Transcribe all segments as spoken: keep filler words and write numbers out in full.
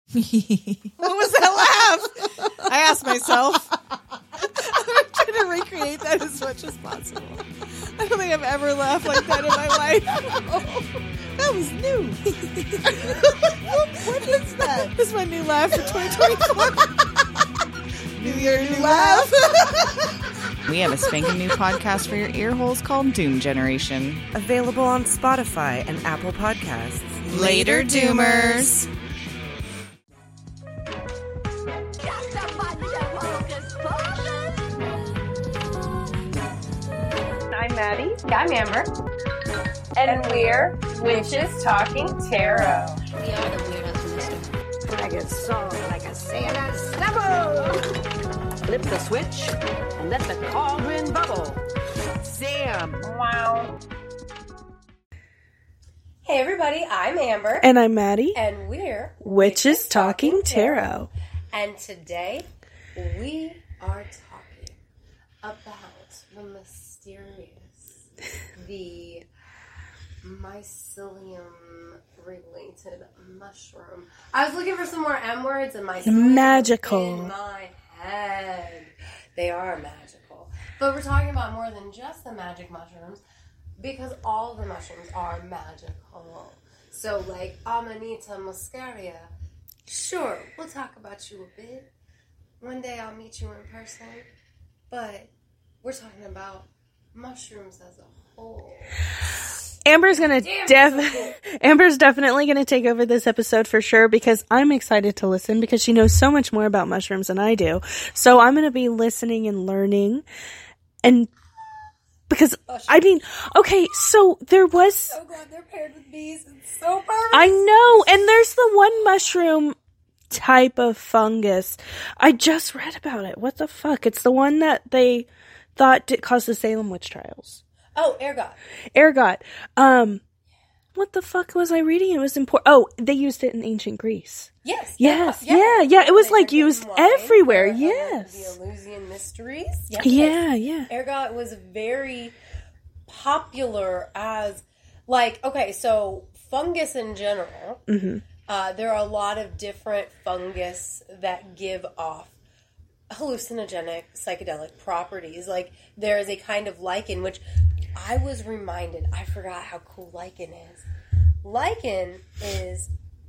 What was that laugh? I asked myself. I'm trying to recreate that as much as possible. I don't think I've ever laughed like that in my life. Oh, that was new. What is that? This is my new laugh for twenty twenty-four. New Year, new laugh. We have a spanking new podcast for your ear holes called Doom Generation. Available on Spotify and Apple Podcasts. Later, Doomers. I'm Maddie. I'm Amber. And we're Witches Talking Tarot. We are the Weird Husband. I get sold like a sailor snubble. Flip the switch and let the cauldron bubble. Sam. Wow. Hey everybody, I'm Amber. And I'm Maddie. And we're Witches Talking Tarot. And today we are talking about the mysterious, the mycelium related mushroom. I was looking for some more M words and my magical in my head. They are magical. But we're talking about more than just the magic mushrooms, because all the mushrooms are magical. So like Amanita muscaria, sure, we'll talk about you a bit. One day I'll meet you in person. But we're talking about mushrooms as a whole. Amber's gonna def- Amber's definitely gonna take over this episode for sure, because I'm excited to listen because she knows so much more about mushrooms than I do. So I'm gonna be listening and learning, and because I mean, okay, so there was. So glad they're paired with bees. It's so perfect. I know, and there's the one mushroom type of fungus. I just read about it. What the fuck? It's the one that they thought did caused the Salem witch trials. Oh, ergot. Ergot. Um, what the fuck was I reading? It was important. Oh, they used it in ancient Greece. Yes. Yes. Yeah. Yeah. Yeah. It was They like were used given wine everywhere. for, uh, Yes. The Eleusinian Mysteries. Yes. Yeah. Yeah. Ergot was very popular as, like, okay, so fungus in general, Mm-hmm. uh, there are a lot of different fungus that give off hallucinogenic, psychedelic properties. Like, there is a kind of lichen, which I was reminded, I forgot how cool lichen is. Lichen is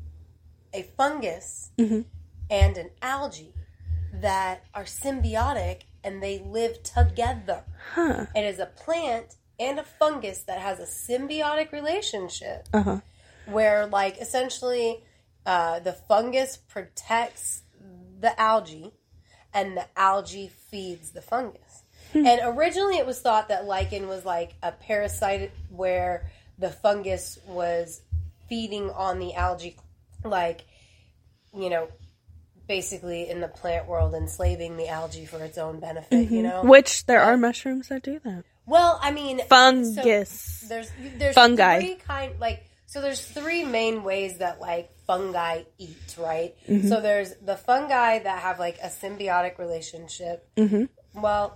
a fungus Mm-hmm. and an algae that are symbiotic and they live together. Huh. It is a plant and a fungus that has a symbiotic relationship Uh-huh. where, like, essentially uh, the fungus protects the algae and the algae feeds the fungus. Hmm. And originally it was thought that lichen was like a parasite where the fungus was feeding on the algae, like, you know, basically in the plant world enslaving the algae for its own benefit, Mm-hmm. you know? Which there are mushrooms that do that. Well, I mean, Fungus. So there's there's Fungi. three kind like so there's three main ways that like fungi eat, right? Mm-hmm. So there's the fungi that have like a symbiotic relationship. Mm-hmm. Well,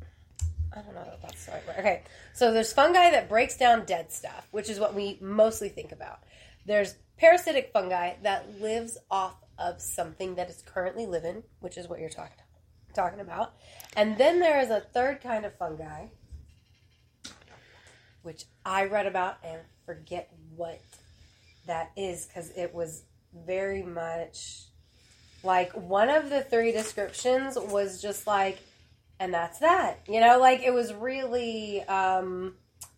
I don't know if that's the right word. Okay, so there's fungi that breaks down dead stuff, which is what we mostly think about. There's parasitic fungi that lives off of something that is currently living, which is what you're talking talking about. And then there is a third kind of fungi, which I read about and forget what that is, because it was very much like one of the three descriptions was just like, and that's that. You know, like it was really um,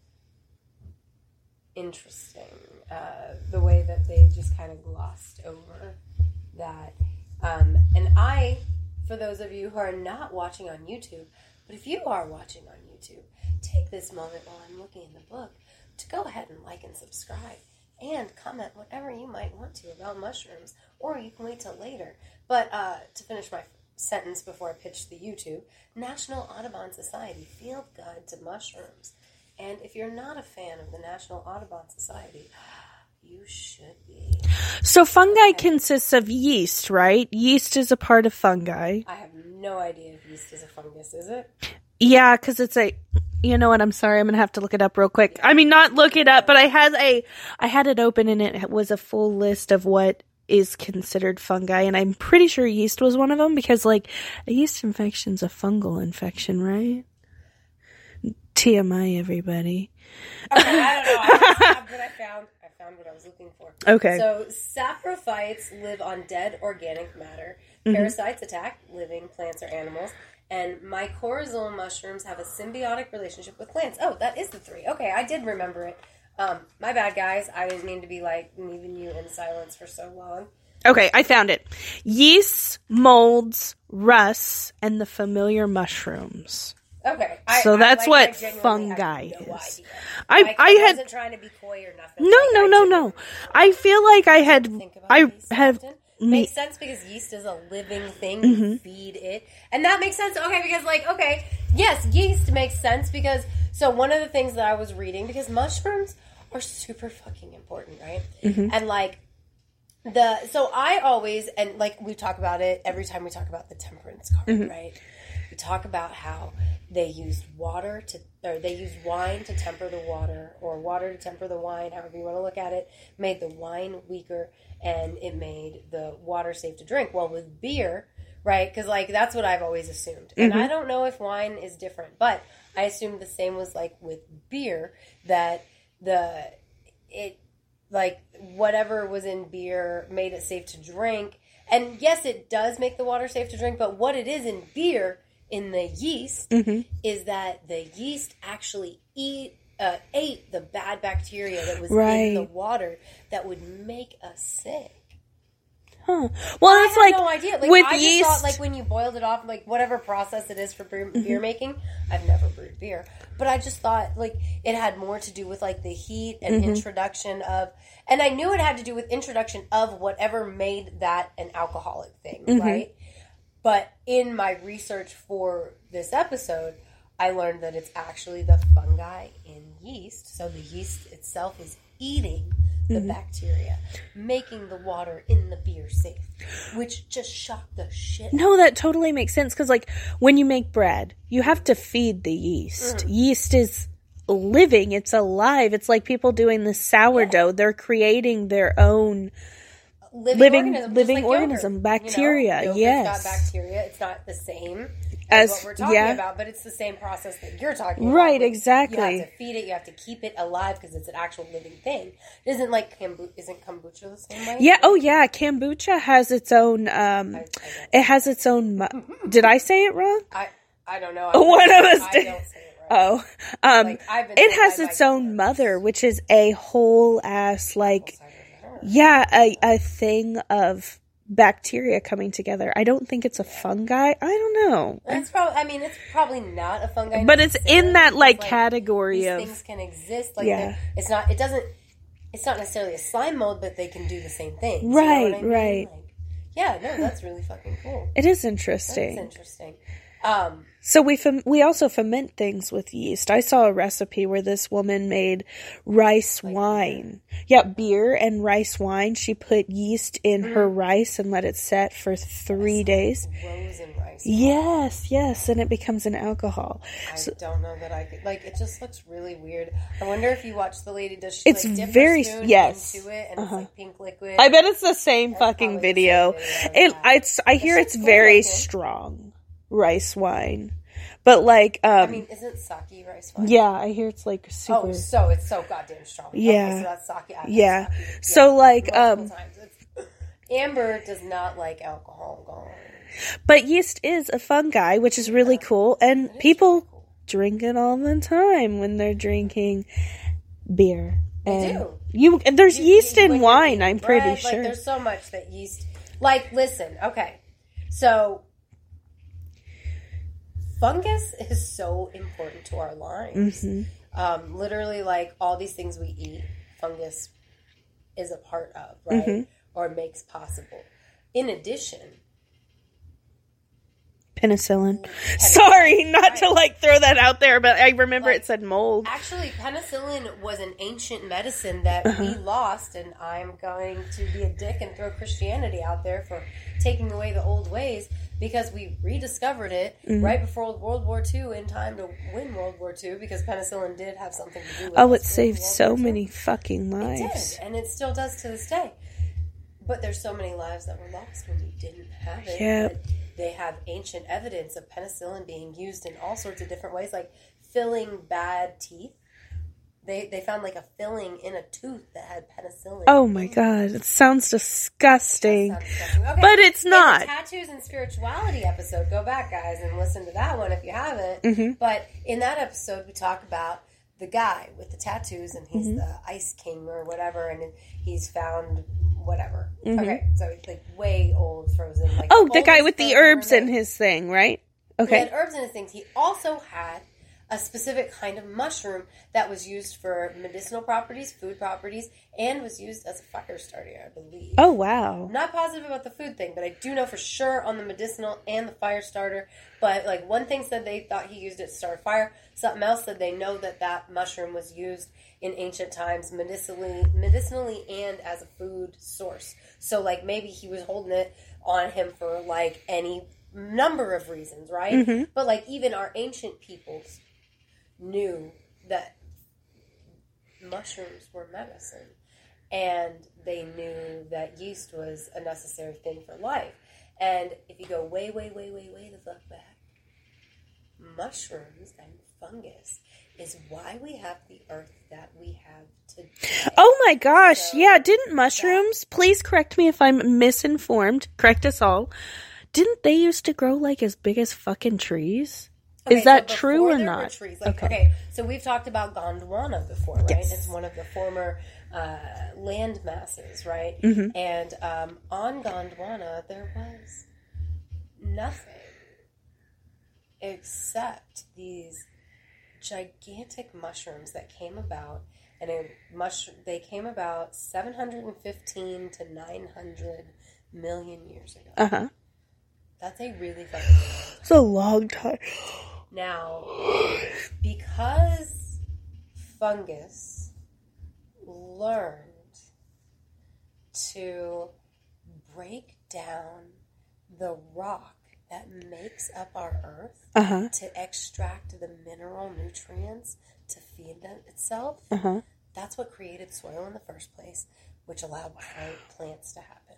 interesting uh, the way that they just kind of glossed over that. Um, and I, for those of you who are not watching on YouTube, but if you are watching on YouTube, take this moment while I'm looking in the book to go ahead and like and subscribe and comment whatever you might want to about mushrooms, or you can wait till later. But uh, to finish my sentence before I pitch the YouTube, National Audubon Society Field Guide to Mushrooms. And if you're not a fan of the National Audubon Society, you should be. So fungi consists of yeast, right? Yeast is a part of fungi. I have no idea if yeast is a fungus, is it? Yeah, because it's a... You know what? I'm sorry. I'm gonna have to look it up real quick. I mean, not look it up, but I had a, I had it open and it was a full list of what is considered fungi, and I'm pretty sure yeast was one of them, because, like, a yeast infection's a fungal infection, right? T M I, everybody. Okay, I don't know. I just have what I found. I found what I was looking for. Okay. So, saprophytes live on dead organic matter. Mm-hmm. Parasites attack living plants or animals. And mycorrhizal mushrooms have a symbiotic relationship with plants. Oh, that is the three. Okay, I did remember it. Um, my bad, guys. I didn't mean to be, like, leaving you in silence for so long. Okay, I found it. Yeasts, molds, rusts, and the familiar mushrooms. Okay. I, So I, that's like, what I genuinely fungi had no is. idea. I- Like, I I had- wasn't trying to be coy or nothing. No, Like, no, I no, didn't no. I feel like I had, think about I yeast have, often. me, Makes sense because yeast is a living thing. You Mm-hmm. feed it. And that makes sense. Okay, because, like, okay, yes, yeast makes sense because, so one of the things that I was reading, because mushrooms are super fucking important, right? Mm-hmm. And, like, the, so I always, and, like, we talk about it every time we talk about the temperance card, Mm-hmm. right? We talk about how they used water to, or they used wine to temper the water, or water to temper the wine, however you want to look at it, made the wine weaker, and it made the water safe to drink. Well, with beer, right, because, like, that's what I've always assumed. And I don't know if wine is different, but I assumed the same was, like, with beer, that the, it, like, whatever was in beer made it safe to drink. And yes, it does make the water safe to drink, but what it is in beer, in the yeast, Mm-hmm. is that the yeast actually eat uh, ate the bad bacteria that was Right. in the water that would make us sick. huh. Well, I it's had like, no idea. Like, with I yeast, just thought, like, when you boiled it off, like, whatever process it is for beer, Mm-hmm. beer making, I've never brewed beer, but I just thought, like, it had more to do with, like, the heat and Mm-hmm. introduction of, and I knew it had to do with introduction of whatever made that an alcoholic thing, Mm-hmm. right? But in my research for this episode, I learned that it's actually the fungi in yeast. So the yeast itself is eating the Mm-hmm. bacteria, making the water in the beer safe, which just shocked the shit. no, that totally makes sense, because, like, when you make bread, you have to feed the yeast. Mm. Yeast is living, it's alive. It's like people doing this sourdough. They're creating their own living, living- organism, living just like organism, yogurt, bacteria, You know? Yogurt's yes. got bacteria. It's not the same as, As- what we're talking yeah. about, but it's the same process that you're talking about. Right, Like, exactly. You have to feed it. You have to keep it alive because it's an actual living thing. It isn't like kombu- isn't kombucha the same way? Yeah, oh yeah, kombucha has its own, um, I, I it has its own, mu- did I say it wrong? I, I don't know. One of us I did. don't say it right. Oh, um, Like, I've been it told has by its my own parents. mother, which is a whole ass, like, yeah, a, a thing of bacteria coming together. I don't think it's a fungi. I don't know. It's probably. I mean, it's probably not a fungi, But it's in that, necessarily, like, because, category these of, things can exist. Like, Yeah. they're- it's not. It doesn't. It's not necessarily a slime mold, but they can do the same thing. You know Right, what I mean? right. Like, yeah, no, that's really fucking cool. it is That's interesting. interesting. Um, So we fem- we also ferment things with yeast. I saw a recipe where this woman made rice wine. Yeah, beer and rice wine. She put yeast in Mm. her rice and let it set for three days. rose and rice. Yes, yes, and it becomes an alcohol. I don't know that I could. Like, it just looks really weird. I wonder if you watch the lady. Does she It's like dip very- her spoon yes. into it and Uh-huh. it's like pink liquid? I bet it's the same That's fucking probably the video. same It, video, yeah. it's, I hear shit's it's cool very looking. strong rice wine, but like, um, I mean, isn't sake rice wine? yeah, I hear it's like super. Oh, so it's so goddamn strong. Yeah. Okay, so that's sake. I had Yeah. sake. So, like, multiple um, times. It's, Amber does not like alcohol. Gone. But yeast is a fungi, which is really cool, and people drink it all the time when they're drinking beer. They And do. You, and there's You- yeast you- in when you're wine, eating I'm pretty bread, sure. Like, there's so much that yeast. Like, listen, okay, so fungus is so important to our lives. Mm-hmm. Um, literally, like all these things we eat, fungus is a part of, right, Mm-hmm. or makes possible. In addition, Penicillin. Sorry, not to Right. like throw that out there, but I remember Like, it said mold. actually, penicillin was an ancient medicine that Uh-huh. we lost, and I'm going to be a dick and throw Christianity out there for taking away the old ways because we rediscovered it Mm-hmm. right before World War Two in time to win World War Two because penicillin did have something to do with Oh, us it winning saved World so War Two. many fucking It lives. did, and it still does to this day. But there's so many lives that were lost when we didn't have it. Yep. And they have ancient evidence of penicillin being used in all sorts of different ways, like filling bad teeth. They they found like a filling in a tooth that had penicillin. Oh my god, it sounds disgusting. Sounds disgusting. Okay. But it's In not. the tattoos and spirituality episode, go back, guys, and listen to that one if you haven't. Mm-hmm. But in that episode, we talk about the guy with the tattoos, and he's Mm-hmm. the Ice King or whatever, and he's found whatever. Mm-hmm. Okay, so he's like way old, frozen. Like Oh, the guy oldest with the frozen herbs in remains. his thing, right? He Okay. had herbs in his things. He also had a specific kind of mushroom that was used for medicinal properties, food properties, and was used as a fire starter, I believe. Oh, wow. I'm not positive about the food thing, but I do know for sure on the medicinal and the fire starter. But like one thing said they thought he used it to start a fire. Something else said they know that that mushroom was used in ancient times medicinally, medicinally and as a food source. So like maybe he was holding it on him for like any number of reasons, right? Mm-hmm. But like even our ancient peoples knew that mushrooms were medicine, and they knew that yeast was a necessary thing for life. And if you go way, way, way, way, way the fuck back, mushrooms and fungus is why we have the earth that we have today. Oh my gosh, So, yeah, didn't mushrooms, please correct me if I'm misinformed, correct us all, didn't they used to grow like as big as fucking trees? Okay, Is that so true before or there were not? trees, like, Okay. okay. so we've talked about Gondwana before, right? Yes. It's one of the former uh, land masses, right? Mm-hmm. And um, on Gondwana, there was nothing except these gigantic mushrooms that came about, and it mush- they came about seven hundred fifteen to nine hundred million years ago. Uh-huh. That's a really fucking long time. It's a long time. Now, because fungus learned to break down the rock that makes up our earth Uh-huh. to extract the mineral nutrients to feed them itself, Uh-huh. that's what created soil in the first place, which allowed plants to happen.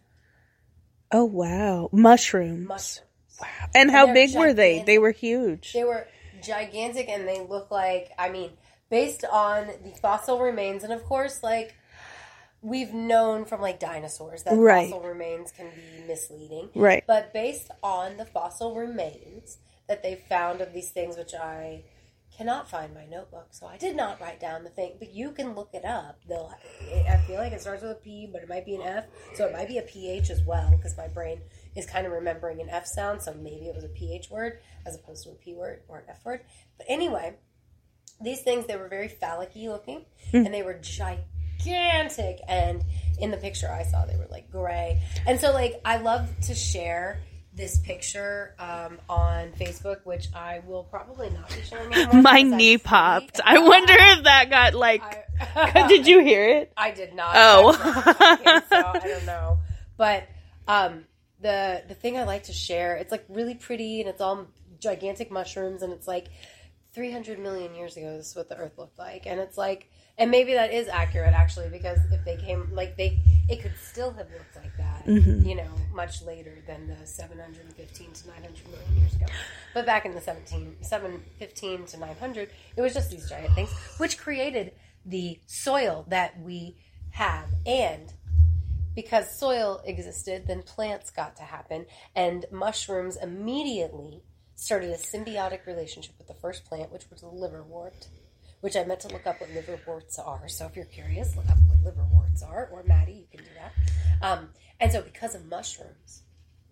Oh, wow. Mushrooms. Mushrooms. And how they're big were they? gigantic. They were huge. They were gigantic, and they look like, I mean, based on the fossil remains, and of course, like, we've known from, like, dinosaurs that Right. fossil remains can be misleading. Right. But based on the fossil remains that they found of these things, which I cannot find my notebook, so I did not write down the thing, but you can look it up. They'll, I feel like it starts with a P, but it might be an F, so it might be a P H as well, because my brain is kind of remembering an F sound, so maybe it was a P H word as opposed to a P word or an F word. But anyway, these things, they were very phallic-y looking, Mm. and they were gigantic, and in the picture I saw, they were, like, gray. And so, like, I love to share this picture um, on Facebook, which I will probably not be sharing anymore. My because I knee see- popped. I wonder if that got, like... I- Did you hear it? I did not. Oh. I'm so I don't know. But um, the the thing I like to share, it's like really pretty, and it's all gigantic mushrooms, and it's like three hundred million years ago, this is what the Earth looked like. And it's like, and maybe that is accurate, actually, because if they came, like, they, it could still have looked like that, Mm-hmm. you know, much later than the seven hundred fifteen to nine hundred million years ago. But back in the seventeen, seven fifteen to nine hundred, it was just these giant things, which created the soil that we have. And because soil existed, then plants got to happen, and mushrooms immediately started a symbiotic relationship with the first plant, which was the liverwort, which I meant to look up what liverworts are. So if you're curious, look up what liverworts are, or Maddie, you can do that. Um, and so because of mushrooms,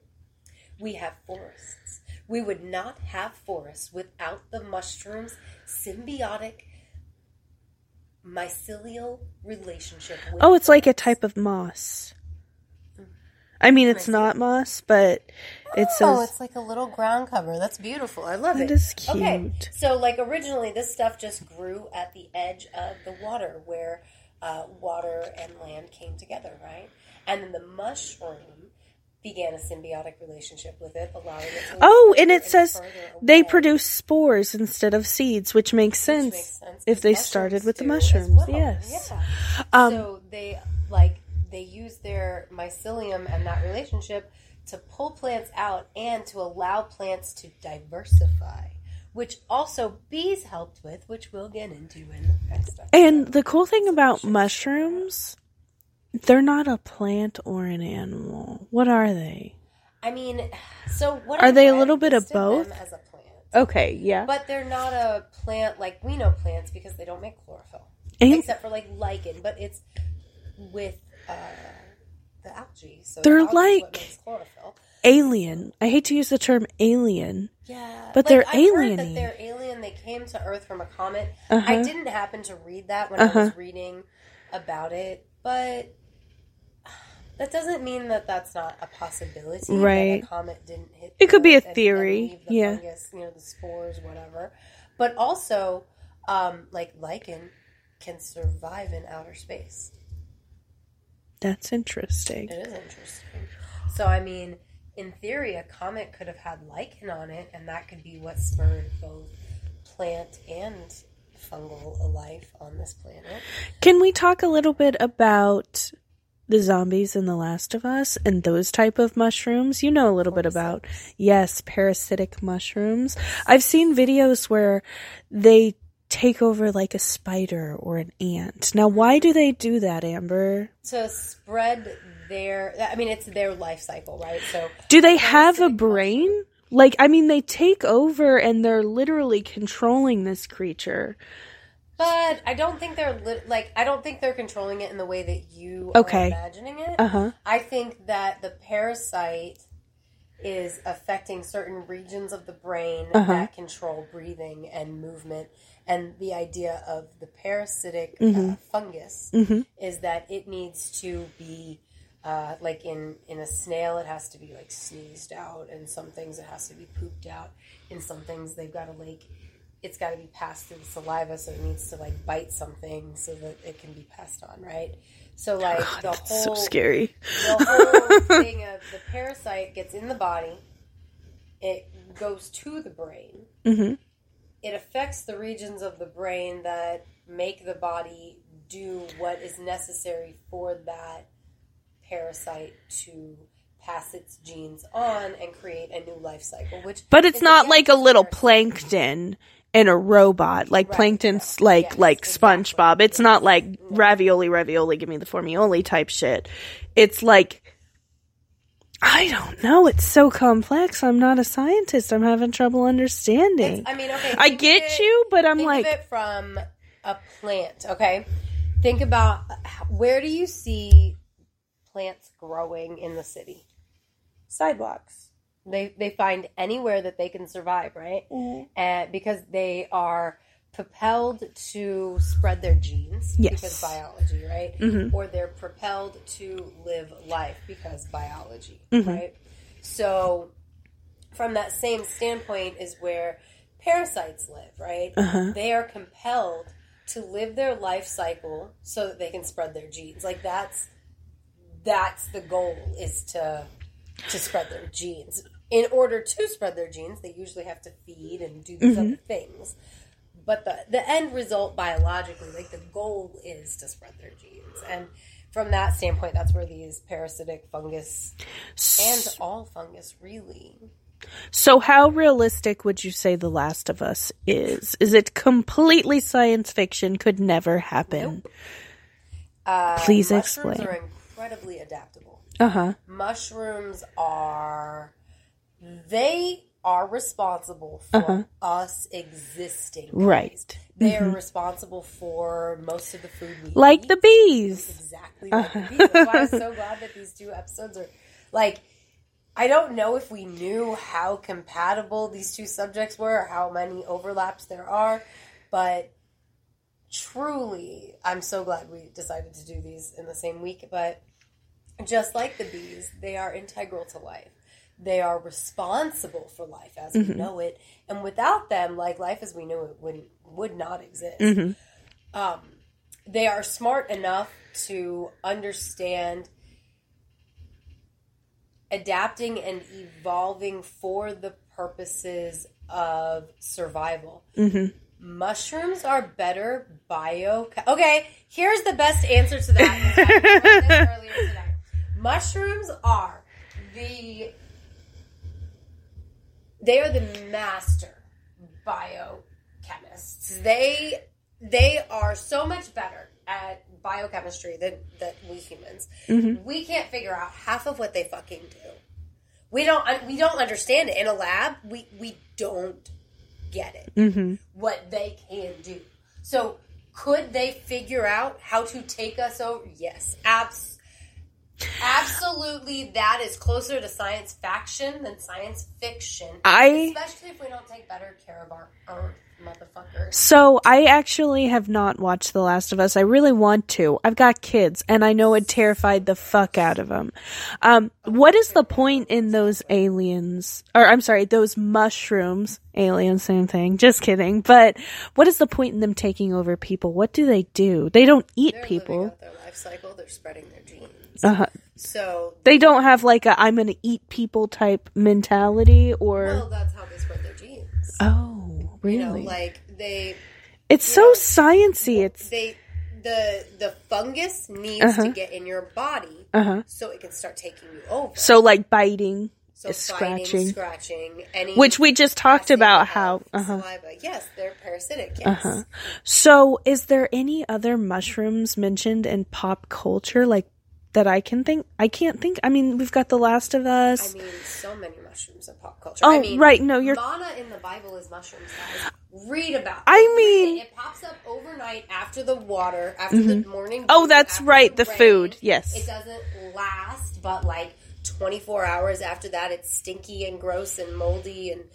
we have forests. We would not have forests without the mushrooms' symbiotic mycelial relationship with Oh, it's the like a plants. type of moss. I mean, it's not moss, but it Oh, says... it's like a little ground cover. That's beautiful. I love That it. is Okay, cute. so like originally this stuff just grew at the edge of the water where uh, water and land came together, right? And then the mushroom began a symbiotic relationship with it, allowing it to... Oh, and further it says further they away, produce spores instead of seeds, which makes which sense, makes sense, if 'cause they mushrooms started with the do as mushrooms. well. Yes. Yeah. Um, so they, like, they use their mycelium and that relationship to pull plants out and to allow plants to diversify, which also bees helped with, which we'll get into in the next episode. And the cool thing about mushrooms, they're not a plant or an animal. What are they? I mean, so what Are I they a read little bit of listed them both? as a plant. Okay, yeah. But they're not a plant like we know plants because they don't make chlorophyll. And- except for like lichen, but it's with uh, the algae. So They're the algae is like- what makes chlorophyll. Alien. I hate to use the term alien. Yeah, But like, they're I've heard alien-y. that they're alien. They came to Earth from a comet. Uh-huh. I didn't happen to read that when I Uh-huh. was reading about it, but that doesn't mean that that's not a possibility. Right. That a comet didn't hit. It could be a Earth and- theory, and leave the yeah. fungus, you know, the spores, whatever. But also, um, like lichen can survive in outer space. That's interesting. It is interesting. So, I mean, in theory, a comet could have had lichen on it, and that could be what spurred both plant and fungal life on this planet. Can we talk a little bit about the zombies in The Last of Us and those type of mushrooms? You know a little bit about, yes, parasitic mushrooms. I've seen videos where they take over like a spider or an ant. Now, why do they do that, Amber? To spread their, I mean, it's their life cycle, right? So, Do they have a parasitic brain? Like, I mean, they take over and they're literally controlling this creature. But I don't think they're li- like I don't think they're controlling it in the way that you Okay. are imagining it. Uh-huh. I think that the parasite is affecting certain regions of the brain Uh-huh. that control breathing and movement. And the idea of the parasitic Mm-hmm. uh, fungus is that it needs to be uh, like in in a snail, it has to be like sneezed out, and some things it has to be pooped out. In some things, they've got to like. It's got to be passed through the saliva, so it needs to like bite something so that it can be passed on, right? So like God, the that's whole so scary. the whole thing of the parasite gets in the body, it goes to the brain. Mm-hmm. It affects the regions of the brain that make the body do what is necessary for that parasite to pass its genes on and create a new life cycle. Which, But it's is not again like a little parasite. plankton and a robot. Like Right, plankton's right. like Yes, like exactly. SpongeBob. It's Yes. not like No. ravioli, ravioli, give me the formioli type shit. It's like, I don't know. It's so complex. I'm not a scientist. I'm having trouble understanding. It's- I mean, okay. I think of get it- you, but I'm think like, of it from a plant, okay? Think about where do you see plants growing in the city? Sidewalks. They they find anywhere that they can survive, right? And because they are propelled to spread their genes Yes. because biology, right? Mhm. Or they're propelled to live life because biology, Mhm. right? So from that same standpoint is where parasites live, right? Uh-huh. They are compelled to live their life cycle so that they can spread their genes. Like that's that's the goal, is to to spread their genes. In order to spread their genes, they usually have to feed and do these other things. But the the end result biologically, like the goal is to spread their genes. And from that standpoint, that's where these parasitic fungus and all fungus really. so how realistic would you say The Last of Us is? Is it completely science fiction? Could never happen? Uh, Please mushrooms explain. are incredibly adaptable. Uh-huh. Mushrooms are they are responsible for Uh-huh. us existing. Right. guys. They are responsible for most of the food we Like eat. the bees. Exactly like the bees. That's why I'm so glad that these two episodes are like. I don't know if we knew how compatible these two subjects were or how many overlaps there are, but truly, I'm so glad we decided to do these in the same week. But just like the bees, they are integral to life. They are responsible for life as we know it, and without them, like life as we knew it would would not exist. Um, they are smart enough to understand adapting and evolving for the purposes of survival. Mushrooms are better bio... Okay, here's the best answer to that. I heard this earlier today. Mushrooms are the... They are the master biochemists. They they are so much better at biochemistry than, than we humans. Mm-hmm. We can't figure out half of what they fucking do. We don't we don't understand it. In a lab, we, we don't get it. Mm-hmm. What they can do. So, could they figure out how to take us over? Yes. Abs- absolutely, that is closer to science fiction than science fiction. I... Especially if we don't take better care of our Earth. Motherfucker. So, I actually have not watched The Last of Us. I really want to. I've got kids, and I know it terrified the fuck out of them. Um, what is the point in those aliens, or I'm sorry, those mushrooms, aliens, same thing, just kidding, but what is the point in them taking over people? What do they do? They don't eat They're people. Living out their life cycle, they're spreading their genes. Uh-huh. So, they don't have like a, I'm gonna eat people type mentality, or... Well, that's how they spread their genes. Oh. Really? You know, like they. It's so know, sciencey. It's they the the fungus needs uh-huh. to get in your body uh-huh. so it can start taking you over. So like biting, so scratching, biting, scratching, any which we just talked about how uh-huh. saliva. Yes, they're parasitic. Yes. Uh-huh. So, is there any other mushrooms mentioned in pop culture, like that I can think? I can't think. I mean, we've got The Last of Us. I mean, so many mushrooms in pop culture. Oh, I mean, right. No, you're. Mana in the Bible is mushrooms, guys. Read about it. I mean, Read it. It pops up overnight after the water, after mm-hmm. the morning. Oh, dew, that's right. The, the food. Yes. It doesn't last, but like twenty-four hours after that, it's stinky and gross and moldy. And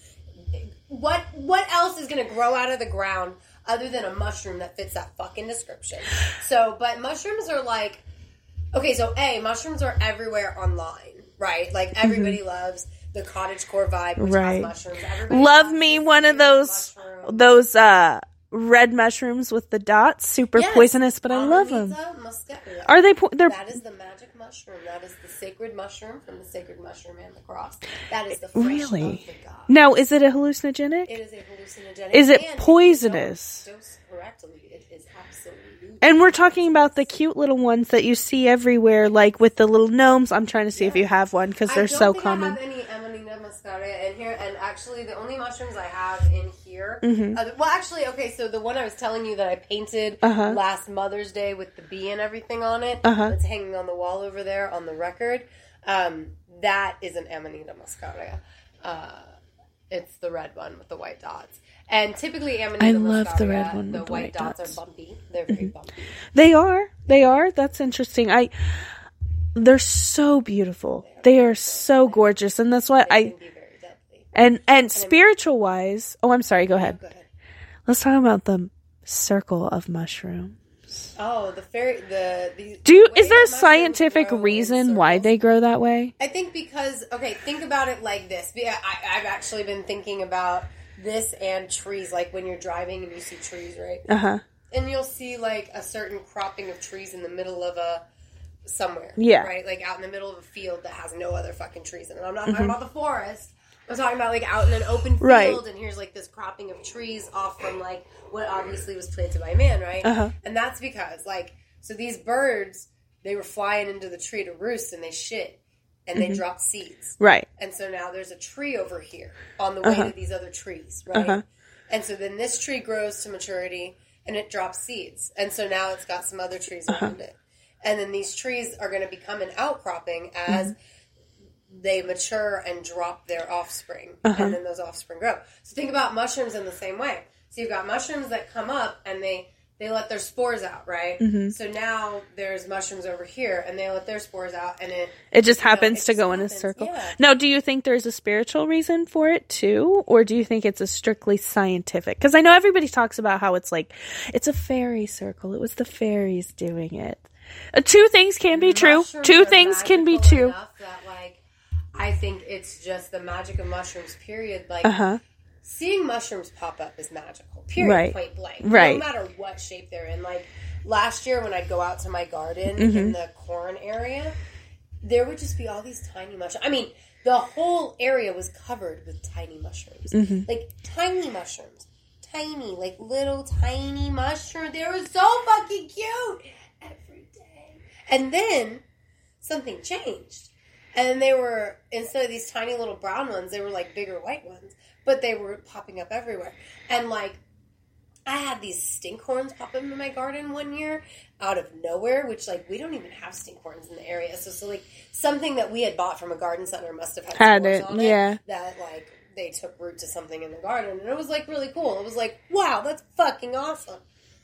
what what else is going to grow out of the ground other than a mushroom that fits that fucking description? So, but mushrooms are like. Okay, so A, mushrooms are everywhere online, right? Like, everybody mm-hmm. loves the cottagecore vibe, which right. has mushrooms. Everybody Love me one of those, mushroom. those, uh, red mushrooms with the dots, super yes. poisonous, but I love them. Muscaria. Are they, po- they're... That is the magic mushroom. That is the sacred mushroom from the sacred mushroom and the cross. That is the flesh really? of the god. Now, is it a hallucinogenic? It is a hallucinogenic. Is it and poisonous? If you don't dose correctly, it is absolutely. And we're talking about the cute little ones that you see everywhere, like with the little gnomes. I'm trying to see yeah. if you have one because they're so common. I don't think I have any Amanita muscaria in here, and actually the only mushrooms I have in here, mm-hmm. uh, well, actually, okay, so the one I was telling you that I painted uh-huh. last Mother's Day with the bee and everything on it, uh-huh. that's hanging on the wall over there on the record, um, that is an Amanita muscaria. Uh, it's the red one with the white dots. And typically, Amanita I love muscaria, the red one the with the white, white dots, dots are bumpy. They're very mm-hmm. bumpy. They are. They are. That's interesting. I. They're so beautiful. They are so gorgeous, and that's why they I. Can be very deadly. And and spiritual wise, oh, I'm sorry. Go ahead. Go ahead. Let's talk about the circle of mushrooms. Oh, the fairy. The, the do you, the is there a scientific reason why they grow that way? I think because okay, think about it like this. I, I've actually been thinking about this and trees. Like when you're driving and you see trees, right? Uh huh. And you'll see like a certain cropping of trees in the middle of a somewhere. Yeah. Right, like out in the middle of a field that has no other fucking trees in it. I'm not talking mm-hmm. about the forest. I'm talking about like out in an open field, right. and here's like this cropping of trees off from like what obviously was planted by man, right? Uh-huh. And that's because like so these birds they were flying into the tree to roost and they shit and mm-hmm. they dropped seeds, right? And so now there's a tree over here on the way uh-huh. to these other trees, right? Uh-huh. And so then this tree grows to maturity and it drops seeds, and so now it's got some other trees uh-huh. around it, and then these trees are going to become an outcropping as mm-hmm. they mature and drop their offspring, uh-huh. and then those offspring grow. So think about mushrooms in the same way. So you've got mushrooms that come up and they, they let their spores out, right? Mm-hmm. So now there's mushrooms over here and they let their spores out and it... It just happens know, it to just go happens. in a circle. Yeah. Now, do you think there's a spiritual reason for it too? Or do you think it's a strictly scientific? Because I know everybody talks about how it's like, it's a fairy circle. It was the fairies doing it. Uh, two things can be mushrooms true. Two things can be true. That, like, I think it's just the magic of mushrooms, period. Like, uh-huh. seeing mushrooms pop up is magical, period, right. point blank. Right. No matter what shape they're in. Like, last year when I'd go out to my garden mm-hmm. in the corn area, there would just be all these tiny mushrooms. I mean, the whole area was covered with tiny mushrooms. Mm-hmm. Like, tiny mushrooms. tiny, like little tiny mushrooms. They were so fucking cute every day. And then something changed. And then they were, instead of these tiny little brown ones, they were like bigger white ones. But they were popping up everywhere. And like, I had these stinkhorns pop up in my garden one year out of nowhere, which like, we don't even have stinkhorns in the area. So, so like, something that we had bought from a garden center must have had, had spores it, on it. Yeah. That like, they took root to something in the garden. And it was like really cool. It was like, wow, that's fucking awesome.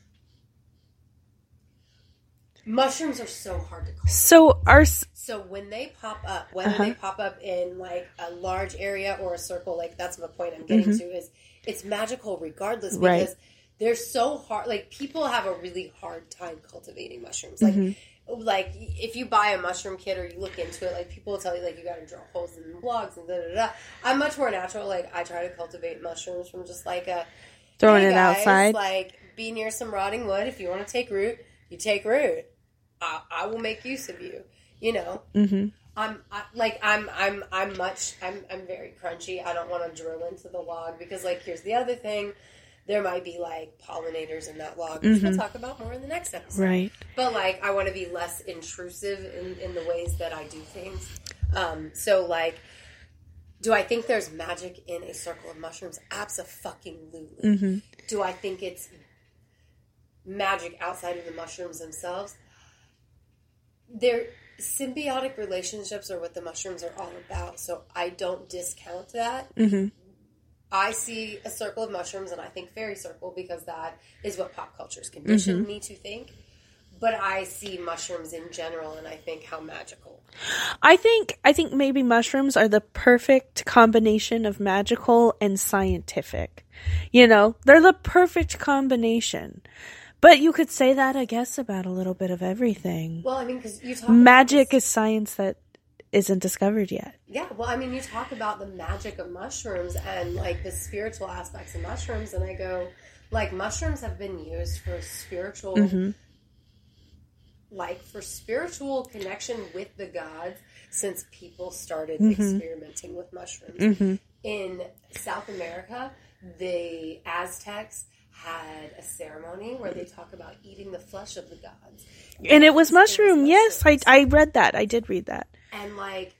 Mushrooms are so hard to cultivate. So our So when they pop up, whether uh-huh. they pop up in like a large area or a circle, like that's the point I'm getting mm-hmm. to, is it's magical regardless because right. they're so hard. Like people have a really hard time cultivating mushrooms. Like, mm-hmm. like if you buy a mushroom kit or you look into it, like people will tell you like you got to drill holes in the blogs and da da da. I'm much more natural. Like I try to cultivate mushrooms from just like a throwing hey it guys, outside. Like be near some rotting wood. If you want to take root, you take root. I, I will make use of you, you know. Mm-hmm. I'm I, like I'm I'm I'm much I'm I'm very crunchy. I don't want to drill into the log because like here's the other thing, there might be like pollinators in that log, which mm-hmm. we'll talk about more in the next episode. Right. But like I want to be less intrusive in, in the ways that I do things. Um, so like, do I think there's magic in a circle of mushrooms? Abso-fucking-lutely. Mm-hmm. Do I think it's magic outside of the mushrooms themselves? Their symbiotic relationships are what the mushrooms are all about, so I don't discount that. Mm-hmm. I see a circle of mushrooms, and I think fairy circle because that is what pop culture's conditioned mm-hmm. me to think. But I see mushrooms in general, and I think how magical. I think I think maybe mushrooms are the perfect combination of magical and scientific. You know, they're the perfect combination. But you could say that, I guess, about a little bit of everything. Well, I mean, because you talk magic about this, is science that isn't discovered yet. Yeah, well, I mean, you talk about the magic of mushrooms and, like, the spiritual aspects of mushrooms, and I go, like, mushrooms have been used for spiritual, mm-hmm. like, for spiritual connection with the gods since people started mm-hmm. experimenting with mushrooms. Mm-hmm. In South America, the Aztecs had a ceremony where they talk about eating the flesh of the gods. And it was mushroom. Yes, I I read that. I did read that. And like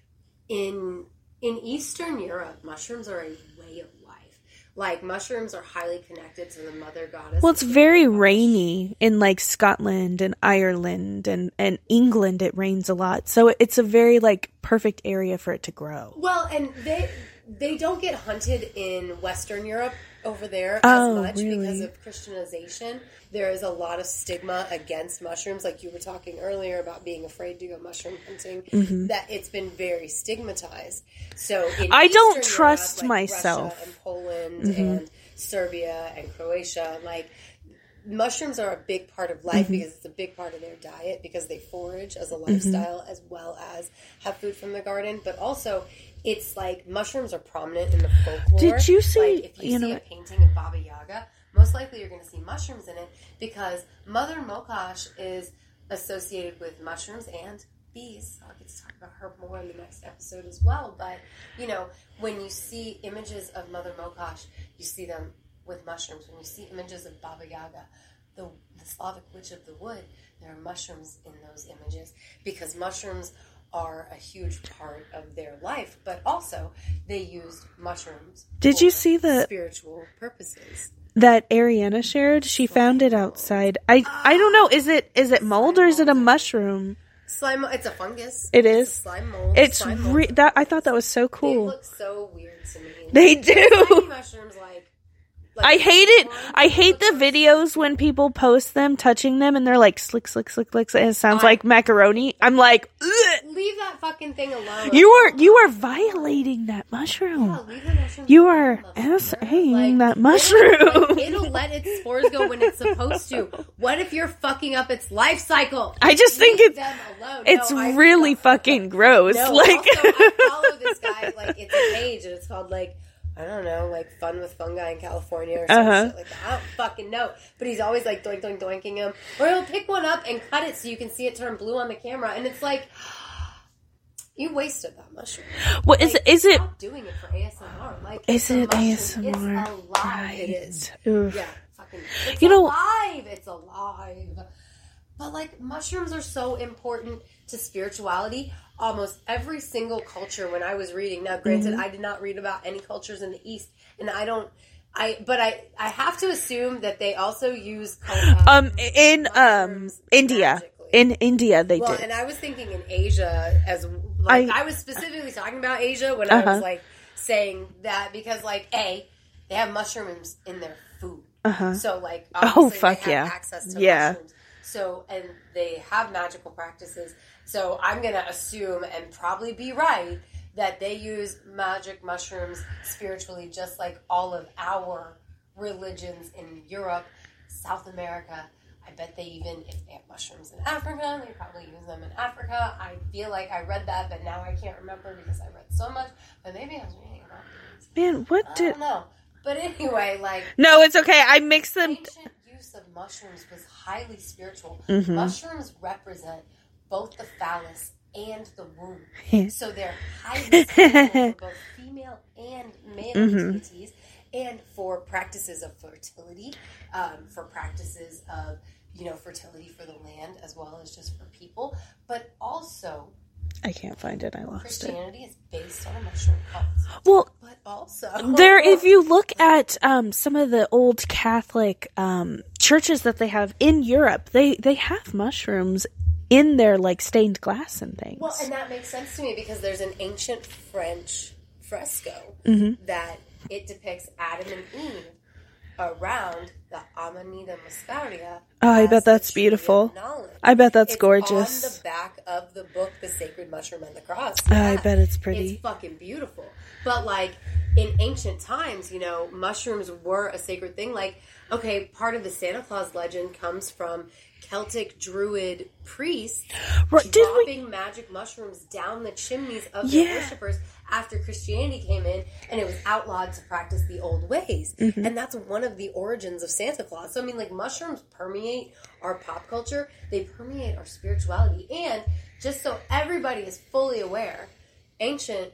in in Eastern Europe, mushrooms are a way of life. Like mushrooms are highly connected to the mother goddess. Well, it's very rainy in like Scotland and Ireland and, and England. It rains a lot. So it's a very like perfect area for it to grow. Well, and they they don't get hunted in Western Europe over there oh, as much really? because of Christianization. There is a lot of stigma against mushrooms, like you were talking earlier about being afraid to go mushroom hunting. Mm-hmm. That it's been very stigmatized. So in I Eastern don't trust Europe, like myself. Russia and Poland mm-hmm. and Serbia and Croatia, like mushrooms are a big part of life mm-hmm. because it's a big part of their diet because they forage as a lifestyle mm-hmm. as well as have food from the garden, but also it's like mushrooms are prominent in the folklore. Did you see? Like if you, you see know, a painting of Baba Yaga, most likely you're going to see mushrooms in it because Mother Mokash is associated with mushrooms and bees. I'll get to talk about her more in the next episode as well. But you know, when you see images of Mother Mokash, you see them with mushrooms. When you see images of Baba Yaga, the, the Slavic witch of the wood, there are mushrooms in those images because mushrooms are a huge part of their life, but also they used mushrooms. Did you see the spiritual purposes that Ariana shared? She slime found it outside. I oh, I don't know. Is it is it mold or is it a mushroom? Slime. It's a fungus. It is it's a slime mold. It's slime mold. re- that. I thought that was so cool. They look so weird to me. They do. Tiny mushrooms like. I hate it. I hate the videos when people post them touching them and they're like slick, slick, slick, slick, and it sounds I, like macaroni. I'm like, ugh. Leave that fucking thing alone. You are you are violating that mushroom. Yeah, leave the mushroom you are assing like, that mushroom. It'll, like, it'll let its spores go when it's supposed to. What if you're fucking up its life cycle? I just leave think it's them alone. it's no, really fucking gross. No, like also, I follow this guy. Like it's a page and it's called like. I don't know, like Fun with Fungi in California or something uh-huh. like that. I don't fucking know. But he's always like doink, doink, doinking them. Or he'll pick one up and cut it so you can see it turn blue on the camera. And it's like, you wasted that mushroom. What like, is it? Is it? Stop doing it for A S M R. Like, Is it's a it mushroom. A S M R? It's alive. Right. It is. Oof. Yeah, fucking. It's You know- alive. It's alive. But like mushrooms are so important to spirituality. Almost every single culture. When I was reading, now granted, Mm-hmm. I did not read about any cultures in the East, and I don't. I but I I have to assume that they also use uh, Um, in um mushrooms India, magically. in India they Well, did. and I was thinking in Asia as like I- I, was specifically talking about Asia when I Uh-huh. was like saying that because like a they have mushrooms in their food, Uh-huh. so like Oh, obviously fuck they have yeah. access to Yeah. mushrooms. So and they have magical practices. So I'm gonna assume and probably be right that they use magic mushrooms spiritually, just like all of our religions in Europe, South America. I bet they even, if they have mushrooms in Africa, they probably use them in Africa. I feel like I read that, but now I can't remember because I read so much. But maybe I was reading about these. Man, what I did? don't know. But anyway, like, No, it's okay. I mixed them. ancient use of mushrooms was highly spiritual. Mm-hmm. Mushrooms represent both the phallus and the womb. So they're highly spiritual for both female and male Mm-hmm. entities, and for practices of fertility, um, for practices of, you know, fertility for the land as well as just for people. But also, I can't find it. I lost it. Christianity is based on a mushroom cult. Well, But also, there, if you look at um, some of the old Catholic um, churches that they have in Europe, they they have mushrooms in their like stained glass and things. Well, and that makes sense to me because there's an ancient French fresco Mm-hmm. that it depicts Adam and Eve around the Amanita muscaria. Oh, I as bet the that's tree beautiful. of knowledge. I bet that's It's gorgeous. on the back of the book, The Sacred Mushroom and the Cross. Oh, I Yeah. bet it's pretty. It's fucking beautiful. But like in ancient times, you know, mushrooms were a sacred thing. Like, okay, part of the Santa Claus legend comes from Celtic druid priests Right, did we- dropping magic mushrooms down the chimneys of their Yeah. worshippers after Christianity came in and it was outlawed to practice the old ways. Mm-hmm. And that's one of the origins of Santa Claus. So, I mean, like, mushrooms permeate our pop culture. They permeate our spirituality. And just so everybody is fully aware, ancient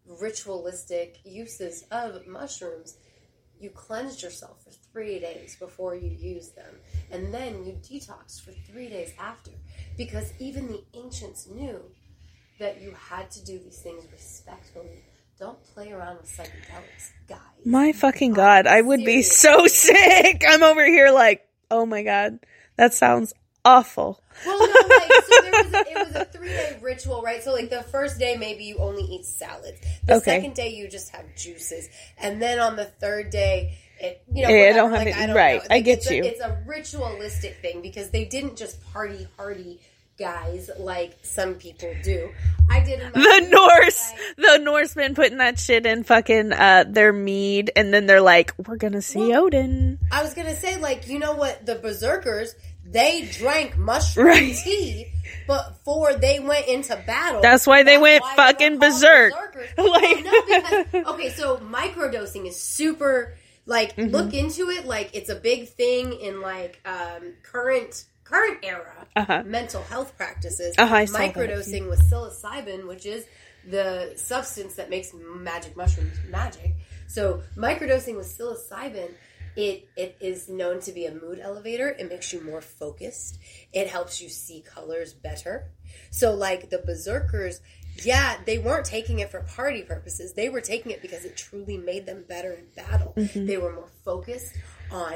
ritualistic uses of mushrooms, you cleansed yourself for three days before you used them. And then you detoxed for three days after. Because even the ancients knew that you had to do these things respectfully. Don't play around with psychedelics, guys. My fucking god, I would be so sick. I'm over here like, oh my god, that sounds awful. Well, no, like, so there was a, it was a three-day ritual, right? So, like, the first day, maybe you only eat salads. The Okay. second day, you just have juices. And then on the third day, it, you know, Yeah, I whatever, don't have like, any- I don't right, know. I Like, get it's you. A, it's a ritualistic thing because they didn't just party hardy guys like some people do. I did in my The youth, Norse, like- the Norsemen putting that shit in fucking uh, their mead, and then they're like, "We're gonna see Well, Odin." I was gonna say, like, you know what? The berserkers, they drank mushroom Right. tea before they went into battle. That's why they went why fucking they're called berserk. berserkers. Like- Well, no, because okay, so microdosing is super. Like, Mm-hmm. look into it. Like, it's a big thing in like um, current current era Uh-huh. mental health practices. Uh-huh, I saw that. Microdosing with psilocybin, which is the substance that makes magic mushrooms magic. So microdosing with psilocybin, it it is known to be a mood elevator. It makes you more focused. It helps you see colors better. So like the berserkers, yeah, they weren't taking it for party purposes. They were taking it because it truly made them better in battle. They were more focused on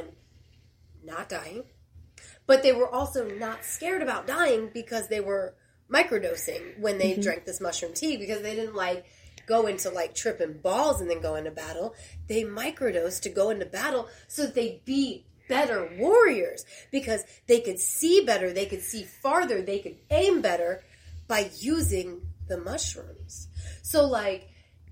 not dying. But they were also not scared about dying because they were microdosing when they drank this mushroom tea because they didn't like go into like tripping balls and then go into battle. They microdosed to go into battle so that they'd be better warriors because they could see better, they could see farther, they could aim better by using the mushrooms. So like,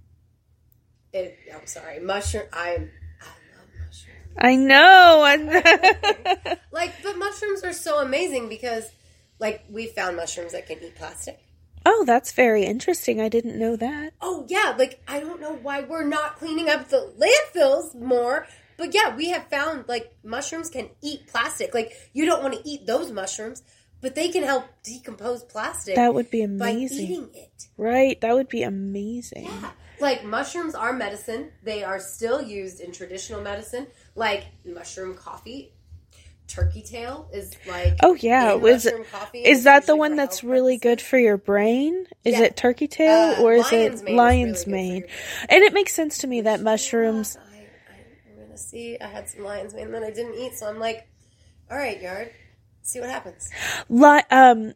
it, I'm sorry, mushroom, I'm, I love mushrooms. I know. I- Like, but mushrooms are so amazing because, like, we found mushrooms that can eat plastic. oh, that's very interesting. I didn't know that. Oh, yeah, like, I don't know why we're not cleaning up the landfills more, but yeah, we have found, like, mushrooms can eat plastic. Like, you don't want to eat those mushrooms, but they can help decompose plastic. That would be by amazing. eating it. Right? That would be amazing. Yeah. Like, mushrooms are medicine. They are still used in traditional medicine. Like, mushroom coffee. Turkey tail is like... Oh, yeah. Is, it, coffee. is that the one that's really purposes. good for your brain? Is Yeah. it turkey tail Uh, or is lion's it mane is lion's really mane? good for your brain. And it makes sense to me that mushrooms... I, I, I'm going to see. I had some lion's mane that I didn't eat, so I'm like, all right, Yard. See what happens. Li- um,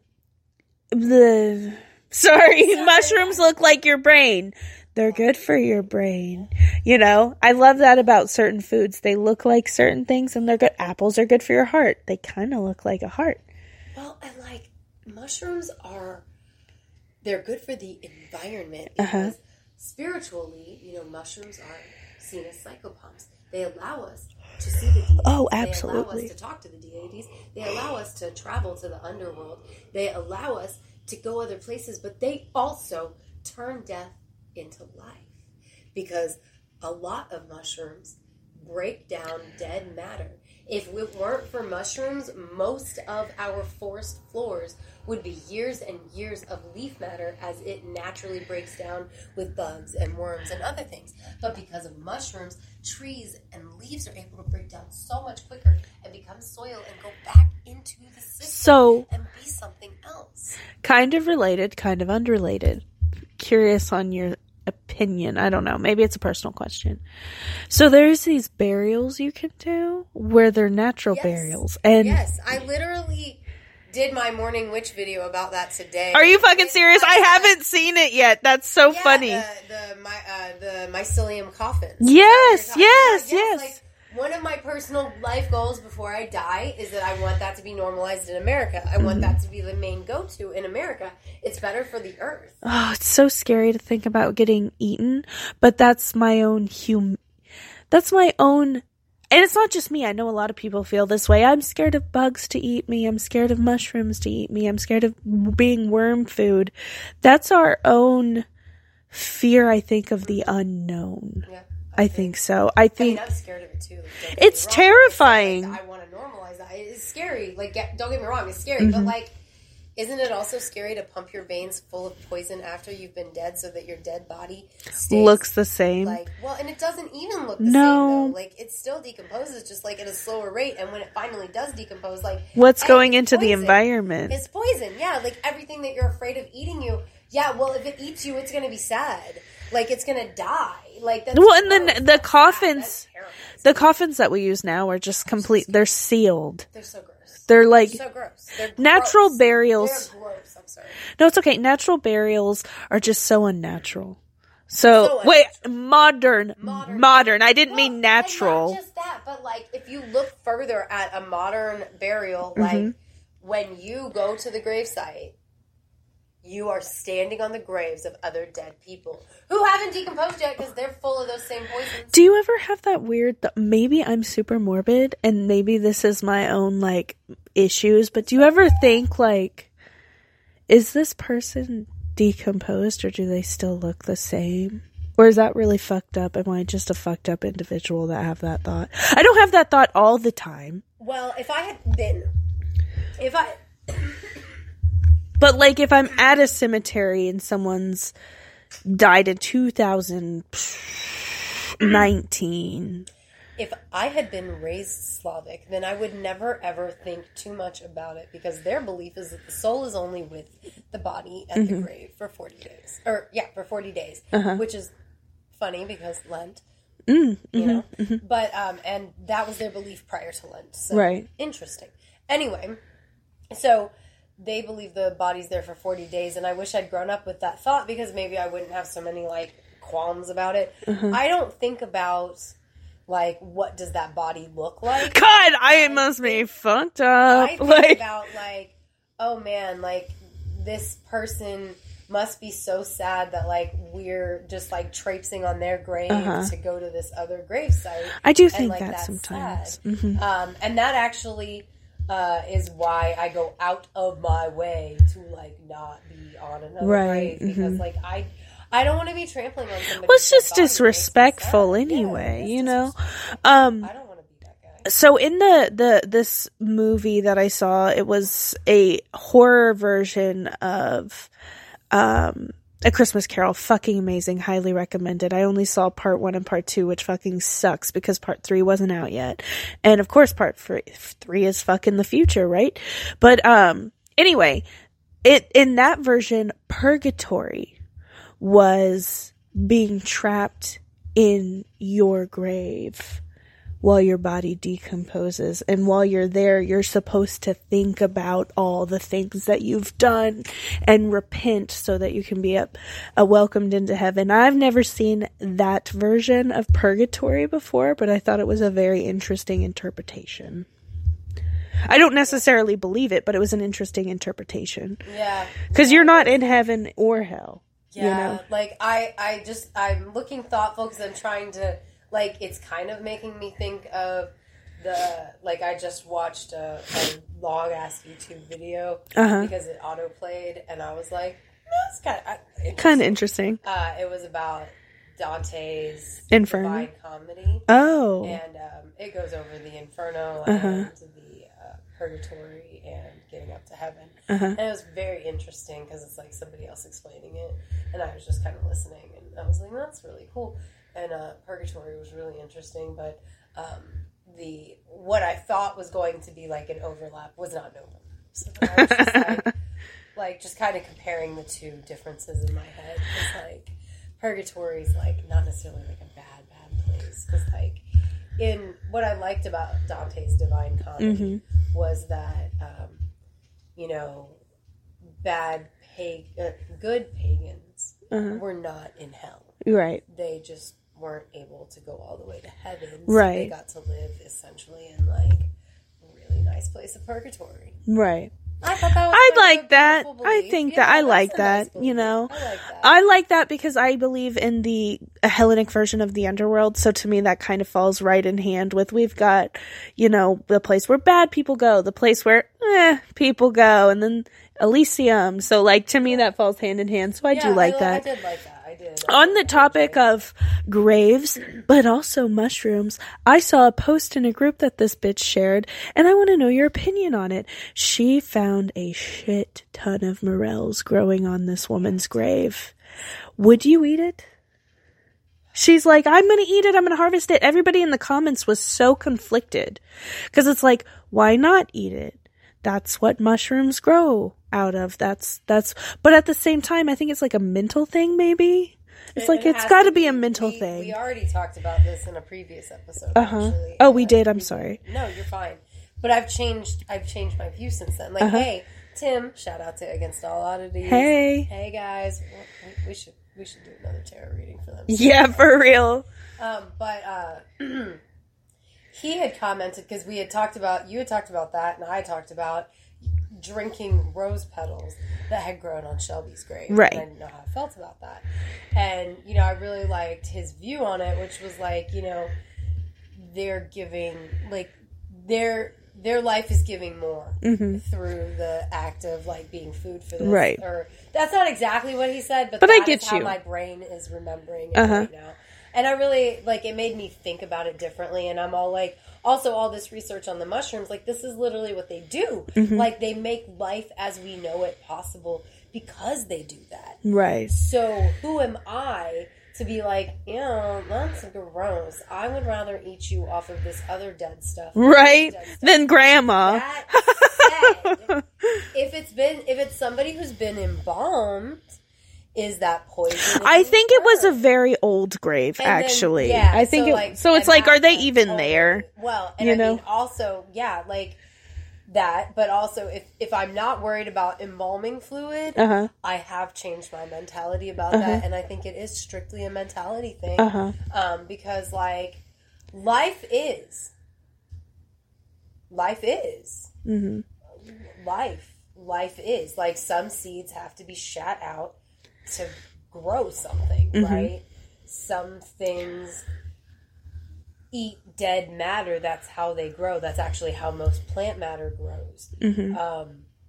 the... Sorry, mushrooms look like your brain. They're good for your brain. You know, I love that about certain foods. They look like certain things and they're good. Apples are good for your heart. They kind of look like a heart. Well, and like, mushrooms are, they're good for the environment because Uh-huh. spiritually, you know, mushrooms are seen as psychopomps. They allow us to see the deities. Oh, They allow absolutely. us to talk to the deities. They allow us to travel to the underworld. They allow us to go other places, but they also turn death into life because a lot of mushrooms break down dead matter. If it weren't for mushrooms, most of our forest floors would be years and years of leaf matter as it naturally breaks down with bugs and worms and other things. But because of mushrooms, trees and leaves are able to break down so much quicker and become soil and go back into the system So- and be something else. Kind of related, kind of unrelated. Curious on your opinion. I don't know. Maybe it's a personal question. So there's these burials you can do where they're natural Yes. burials. And Yes, I literally did my morning witch video about that today. are you fucking serious? I haven't seen it yet. That's so Yeah, funny. The the my uh, the mycelium coffins. Yes, Is that what you're yes, talking about? yes. Like, one of my personal life goals before I die is that I want that to be normalized in America. I want Mm-hmm. that to be the main go-to in America. It's better for the earth. Oh, it's so scary to think about getting eaten, but that's my own hum that's my own, and it's not just me. I know a lot of people feel this way. I'm scared of bugs to eat me. I'm scared of mushrooms to eat me. I'm scared of being worm food. That's our own fear, I think, of the unknown. Yeah. I think so. I I mean, think I'm scared of it too. Like, don't get It's me wrong. terrifying. Like, I want to normalize that. It's scary. Like, get, don't get me wrong, it's scary. Mm-hmm. But like, isn't it also scary to pump your veins full of poison after you've been dead, so that your dead body stays looks the same. like? Well, and it doesn't even look the No. same though. Like, it still decomposes, just like at a slower rate. And when it finally does decompose, like What's hey, going it's into the poison. environment? It's poison. Yeah, like everything that you're afraid of eating you. Yeah, well, if it eats you, it's going to be sad. Like, it's going to die. Like, that's Well, and then gross. the That's bad. coffins, That's terrible. the coffins that we use now are just complete. They're sealed. They're so gross. They're like so gross. They're natural gross. burials. They're gross. I'm sorry. No, it's okay. Natural burials are just so unnatural. So, So wait, modern, Modern. modern. I didn't Well, mean and natural. not just that, but like if you look further at a modern burial, Mm-hmm. like when you go to the gravesite, you are standing on the graves of other dead people who haven't decomposed yet because they're full of those same poisons. Do you ever have that weird, th- maybe I'm super morbid and maybe this is my own like issues, but do you ever think like, is this person decomposed or do they still look the same? Or is that really fucked up? Am I just a fucked up individual that have that thought? I don't have that thought all the time. Well, if I had been, if I, But like if I'm at a cemetery and someone's died in two thousand nineteen. if I had been raised Slavic, then I would never ever think too much about it because their belief is that the soul is only with the body at Mm-hmm. the grave for forty days. Or, yeah, for forty days, Uh-huh. which is funny because Lent, Mm, you know? But, um, and that was their belief prior to Lent. So, Right. interesting. Anyway, so they believe the body's there for forty days, and I wish I'd grown up with that thought because maybe I wouldn't have so many, like, qualms about it. Uh-huh. I don't think about, like, what does that body look like? God, I must be fucked up. I think Like, about, like, oh man, like, this person must be so sad that, like, we're just, like, traipsing on their grave Uh-huh. to go to this other gravesite. I do And, think like, that that's sometimes. sad. Mhm. Um, and that actually uh, is why I go out of my way to, like, not be on another Right, grave because, like, I I don't want to be trampling on somebody. Well, it's just disrespectful anyway, you know? Um, I don't want to be that guy. so in the, the, this movie that I saw, it was a horror version of, um, A Christmas Carol, fucking amazing, highly recommended. I only saw part one and part two, which fucking sucks because part three wasn't out yet. And of course part three, three is fucking the future, right? But, um, anyway, it, in that version, purgatory was being trapped in your grave while your body decomposes. And while you're there, you're supposed to think about all the things that you've done and repent so that you can be up, uh, welcomed into heaven. I've never seen that version of purgatory before, but I thought it was a very interesting interpretation. I don't necessarily believe it, but it was an interesting interpretation. Yeah. Because you're not in heaven or hell. Yeah, you know? like, I, I just, I'm looking thoughtful because I'm trying to, like, it's kind of making me think of the, like, I just watched a, a long-ass YouTube video Uh-huh. because it auto-played, and I was like, that's kind of Kind of interesting. Uh, it was about Dante's Inferno? Divine Comedy. Oh. And um, it goes over the Inferno Uh-huh. and the uh, Purgatory and getting up to heaven. Uh-huh. And it was very interesting because it's like somebody else explaining it. And I was just kind of listening. And I was like, that's really cool. And uh, Purgatory was really interesting. But um, the what I thought was going to be like an overlap was not an overlap. So I was just like, like, just kind of comparing the two differences in my head. It's like, Purgatory is like not necessarily like a bad, bad place. Because like, in what I liked about Dante's Divine Comedy Mm-hmm. was that, um, you know, bad pag- uh, good pagans Uh-huh. were not in hell. Right. They just weren't able to go all the way to heaven. So Right. they got to live essentially in like a really nice place of purgatory. Right. I thought that was I a like good, that. beautiful I belief. think Yeah, that I that's like a that, nice you belief. know. I like that. I like that because I believe in the Hellenic version of the underworld. So to me, that kind of falls right in hand with, we've got, you know, the place where bad people go, the place where eh, people go, and then Elysium. So like, to me, that falls hand in hand. So I Yeah, do like I, that. I did like that. I did. On the topic of graves, but also mushrooms, I saw a post in a group that this bitch shared, and I want to know your opinion on it. She found a shit ton of morels growing on this woman's grave. Would you eat it? She's like, I'm going to eat it. I'm going to harvest it. Everybody in the comments was so conflicted. Because it's like, why not eat it? That's what mushrooms grow out of. That's, that's, but at the same time, I think it's like a mental thing, maybe. It's It- like, it it's has got to to be a be. mental we, thing. We already talked about this in a previous episode. Uh-huh. Actually. Oh, we Uh, did. I'm sorry. No, you're fine. But I've changed. I've changed my view since then. Like, Uh-huh. hey, Tim, shout out to Against All Oddities. Hey. hey guys, we, we should we should do another tarot reading for them. Yeah, for real. Um, but uh, he had commented because we had talked about you had talked about that, and I had talked about drinking rose petals that had grown on Shelby's grave. Right. And I didn't know how I felt about that. And, you know, I really liked his view on it, which was like, you know, they're giving, like, their their life is giving more Mm-hmm. through the act of, like, being food for this. Right. Or, that's not exactly what he said, but, But I that get is how you. my brain is remembering it Uh-huh. right now. And I really, like, it made me think about it differently, and I'm all like, also all this research on the mushrooms, like, this is literally what they do. Mm-hmm. Like, they make life as we know it possible because they do that. Right. So, who am I to be like, you know, that's gross. I would rather eat you off of this other dead stuff. than Right? this dead stuff. Then grandma. That said, if it's been, if it's somebody who's been embalmed, is that poison? I think it was a very old grave, And then- actually. yeah, I think so, it. like, so it's and like, are they that's even totally- there? Well, and You I know? mean, also, yeah, like that. But also, if if I'm not worried about embalming fluid, Uh-huh. I have changed my mentality about that, and I think it is strictly a mentality thing. Uh-huh. Um, because like life is, life is, Mm-hmm. life, life is like some seeds have to be shat out to grow something, Mm-hmm. right? Some things eat dead matter. That's how they grow. That's actually how most plant matter grows. Mm-hmm. Um,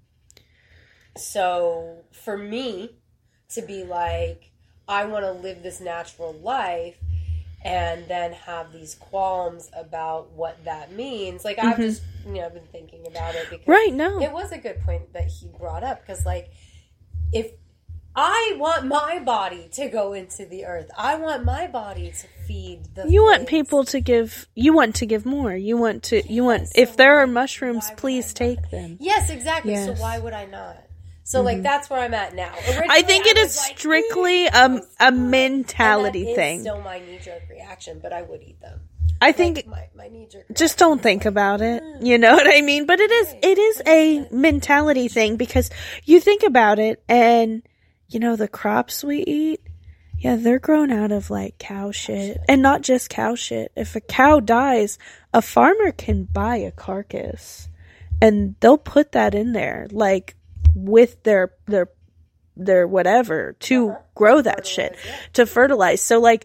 so for me to be like, I want to live this natural life and then have these qualms about what that means. Like, I've just, you know, been thinking about it because Right, no. it was a good point that he brought up because, like, if I want my body to go into the earth. I want my body to feed the You want things. people to give, you want to give more. You want to, you want, Yes, if so there are why- mushrooms, why would please I take not? them. Yes, exactly. So Yes. why would I not? So, like, that's where I'm at now. I Originally, think it I is was like, strictly "Eat a, those a foods." mentality And that thing. is still my knee-jerk reaction, but I would eat them. I think Like, my, my knee-jerk just don't think about it. You know what I mean? But it is, it is a mentality thing because you think about it and, you know, the crops we eat, yeah, they're grown out of like cow shit and not just cow shit. If a cow dies, a farmer can buy a carcass and they'll put that in there like with their, their, their whatever to Uh-huh. grow that shit, Fertilize, yeah. to fertilize. So like,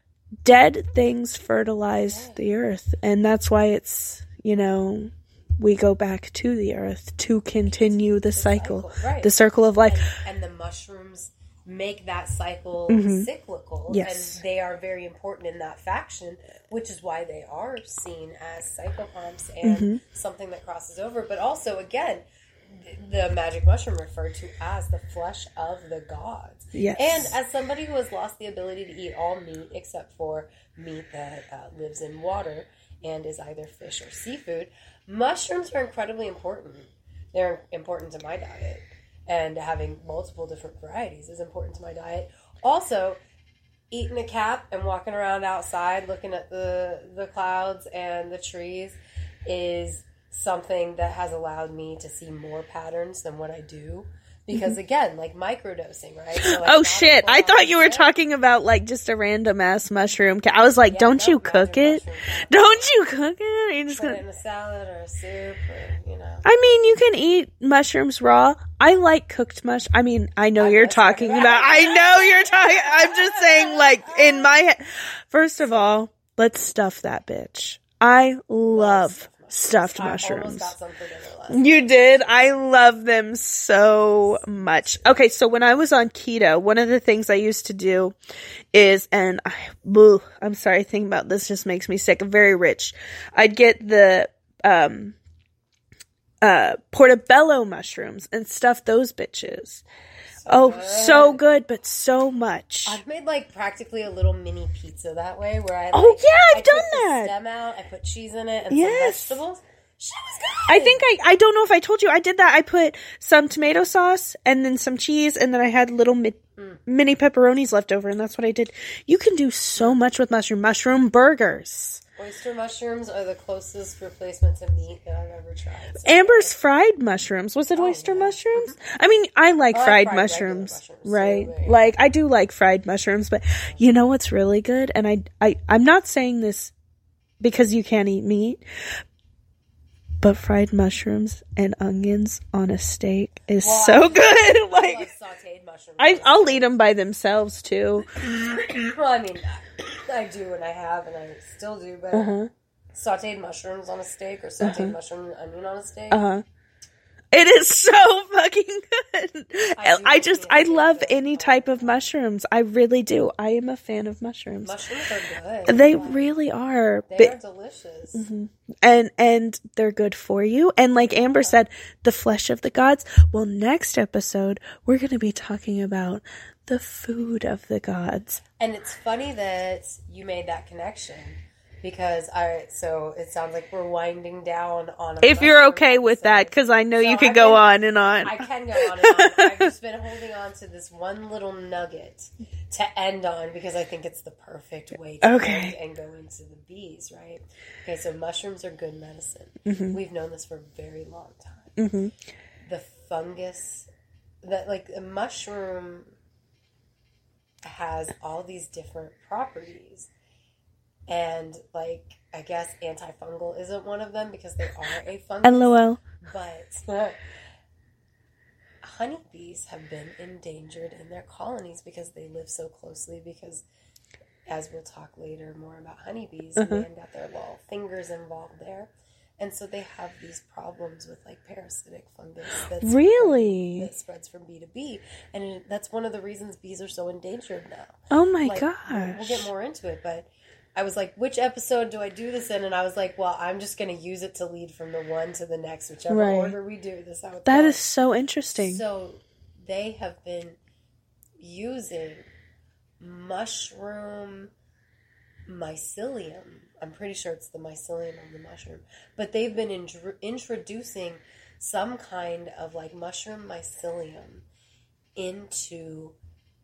dead things fertilize the earth, and that's why it's, you know, we go back to the earth to continue the cycle, cycle, right. the circle of life. And, and the mushrooms make that cycle cyclical. Yes. And they are very important in that faction, which is why they are seen as psychopomps and something that crosses over. But also, again, the magic mushroom referred to as the flesh of the gods. Yes. And as somebody who has lost the ability to eat all meat except for meat that uh, lives in water and is either fish or seafood, mushrooms are incredibly important. They're important to my diet. And having multiple different varieties is important to my diet. Also, eating a cap and walking around outside looking at the, the clouds and the trees is something that has allowed me to see more patterns than what I do. Because again, like microdosing, right? So like Oh not shit! a I full-on thought you were dip. talking about like just a random ass mushroom. I was like, Yeah, don't no, you cook magic it? mushroom. Don't you cook it? You're just Put gonna. it in a salad or a soup, or you know. I mean, you can eat mushrooms raw. I like cooked mush. I mean, I know you're was talking talking about- about. I know you're talking. I'm just saying, like in my head. First of all, let's stuff that bitch. I love stuffed I mushrooms. almost got some for dinner last. You did? I love them so much. Okay, so when I was on keto, one of the things I used to do is, and I, ugh, I'm sorry, thinking about this just makes me sick. I'm very rich. I'd get the um, uh, portobello mushrooms and stuff those bitches. Oh, so good, but so much. I've made like practically a little mini pizza that way, where I like, Oh, yeah, I've I done took the that. stem out, I put cheese in it and Yes. some vegetables. Shit was good. I think I, I don't know if I told you, I did that. I put some tomato sauce and then some cheese and then I had little mi- mini pepperonis left over and that's what I did. You can do so much with mushroom. Mushroom burgers. Oyster mushrooms are the closest replacement to meat that I've ever tried. So Amber's fried mushrooms. Was it oyster yeah. mushrooms? I mean, I like I like fried, fried mushrooms. regular mushrooms, Right. too, yeah. Like, I do like fried mushrooms, but you know what's really good? And I, I, I'm not saying this because you can't eat meat, but fried mushrooms and onions on a steak is Well, so I- good. I Like, love sauteed mushrooms. I, I'll eat them by themselves too. Well, I mean, I do and I have and I still do, but Uh-huh. sauteed mushrooms on a steak or sauteed mushroom and onion on a steak. Uh huh. It is so fucking good. I, do I just, I appreciate love it. any type of mushrooms. I really do. I am a fan of mushrooms. Mushrooms are good. They really are. They But- are delicious. and and they're good for you. And like Amber said, the flesh of the gods. Well, next episode we're going to be talking about the food of the gods. And it's funny that you made that connection because I. So it sounds like we're winding down on. A If you're mushroom okay with that, episode. because I know So you could I've go been- on and on. I can go on and on. I've just been holding on to this one little nugget to end on because I think it's the perfect way to Okay. end and go into the bees, right? Okay, so mushrooms are good medicine. Mm-hmm. We've known this for a very long time. The fungus, that like a mushroom has all these different properties. And like, I guess antifungal isn't one of them because they are a fungus. LOL. But honeybees have been endangered in their colonies because they live so closely because, as we'll talk later more about honeybees, man got their little fingers involved there. And so they have these problems with like parasitic fungus that's Really? that spreads from bee to bee. And it, that's one of the reasons bees are so endangered now. Oh my Like, gosh. We'll, we'll get more into it, but I was like, which episode do I do this in? And I was like, well, I'm just going to use it to lead from the one to the next, whichever Right. order we do this. How it That goes. is so interesting. So they have been using mushroom mycelium. I'm pretty sure it's the mycelium of the mushroom. But they've been in- introducing some kind of like mushroom mycelium into